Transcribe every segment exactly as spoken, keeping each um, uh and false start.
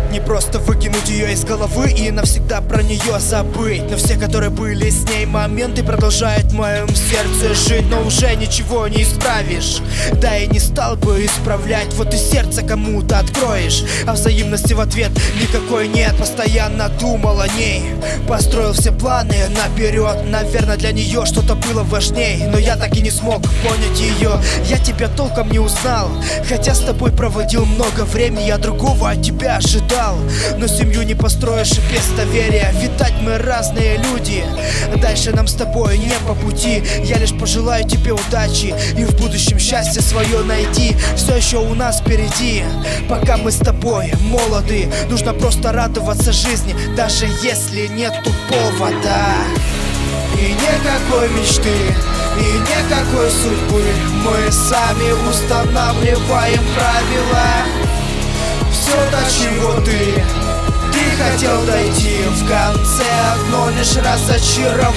Не просто выкинуть ее из головы и навсегда про нее забыть. Но все, которые были с ней моменты, продолжают в моем сердце жить. Но уже ничего не исправишь, да и не стал бы исправлять. Вот и сердце кому-то откроешь, а взаимности в ответ никакой нет. Постоянно думал о ней, построил все планы наперед. Наверное, для нее что-то было важней, но я так и не смог понять ее. Я тебя толком не узнал, хотя с тобой проводил много времени. Я другого от тебя ожидал, но семью не построишь без доверия. Видать, мы разные люди, дальше нам с тобой не по пути. Я лишь пожелаю тебе удачи и в будущем счастье свое найти. Все еще у нас впереди, пока мы с тобой молоды. Нужно просто радоваться жизни, даже если нету повода. И никакой мечты, и никакой судьбы, мы сами устанавливаем правила. Все, до чего ты, ты хотел дойти, в конце одно лишь разочарование.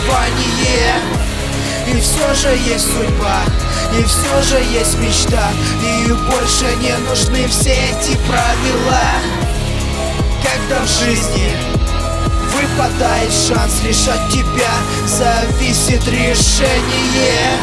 И все же есть судьба, и все же есть мечта, и больше не нужны все эти правила. Когда в жизни выпадает шанс, лишь от тебя зависит решение.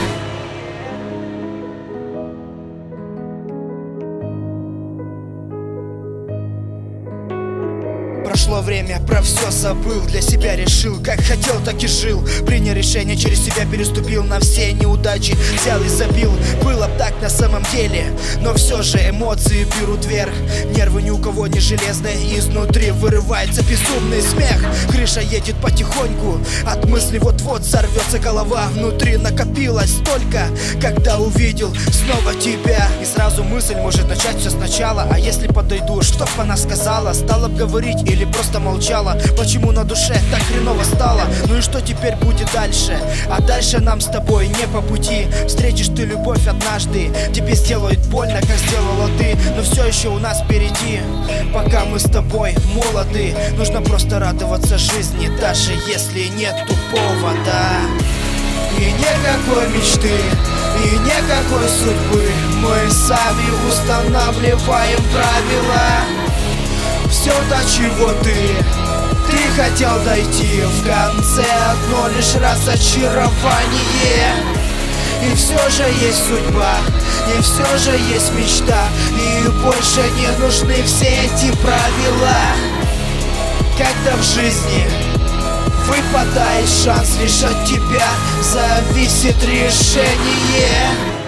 Прошло время, про все забыл, для себя решил, как хотел, так и жил. Принял решение, через себя переступил, на все неудачи взял и забил. Было б так на самом деле, но все же эмоции берут вверх. Нервы ни у кого не железные, изнутри вырывается безумный смех. Крыша едет потихоньку, от мысли вот-вот сорвется голова. Внутри накопилось столько, когда увидел снова тебя. И сразу мысль может начать все сначала. А если подойду, что б она сказала? Стала б говорить или просто молчала? Почему на душе так хреново стало? Ну и что теперь будет дальше? А дальше нам с тобой не по пути. Встретишь ты любовь однажды, тебе сделают больно, как сделала ты. Но все еще у нас впереди, пока мы с тобой молоды. Нужно просто радоваться жизни, даже если нету повода. И никакой мечты, и никакой судьбы, мы сами устанавливаем правила. Все, до чего ты, ты хотел дойти, в конце одно лишь разочарование. И все же есть судьба, и все же есть мечта, и больше не нужны все эти правила. Когда в жизни выпадает шанс, лишь от тебя зависит решение.